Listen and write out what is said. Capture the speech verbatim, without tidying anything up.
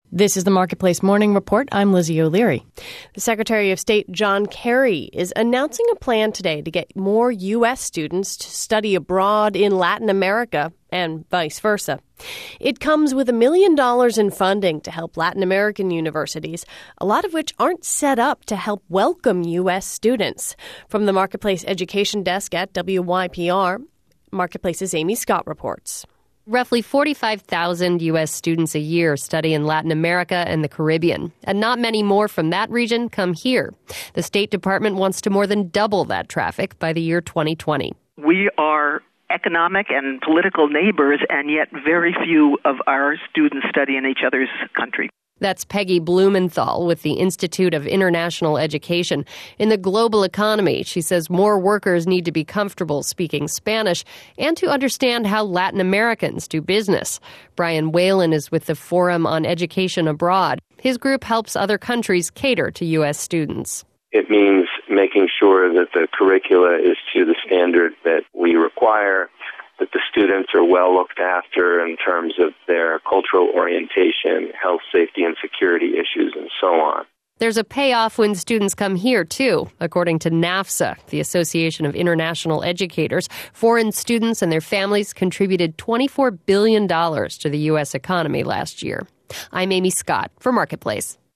This is the Marketplace Morning Report. I'm Lizzie O'Leary. The Secretary of State John Kerry is announcing a plan today to get more U S students to study abroad in Latin America and vice versa. It comes with a million dollars in funding to help Latin American universities, a lot of which aren't set up to help welcome U S students. From the Marketplace Education Desk at W Y P R, Marketplace's Amy Scott reports. Roughly forty-five thousand U S students a year study in Latin America and the Caribbean, and not many more from that region come here. The State Department wants to more than double that traffic by the year twenty twenty. We are economic and political neighbors, and yet very few of our students study in each other's country. That's Peggy Blumenthal with the Institute of International Education. In the global economy, she says more workers need to be comfortable speaking Spanish and to understand how Latin Americans do business. Brian Whalen is with the Forum on Education Abroad. His group helps other countries cater to U S students. It means making sure that the curricula is to the standard that we require, that the students are well looked after in terms of their cultural orientation, health, safety, and security issues, and so on. There's a payoff when students come here, too. According to NAFSA, the Association of International Educators, foreign students and their families contributed twenty-four billion dollars to the U S economy last year. I'm Amy Scott for Marketplace.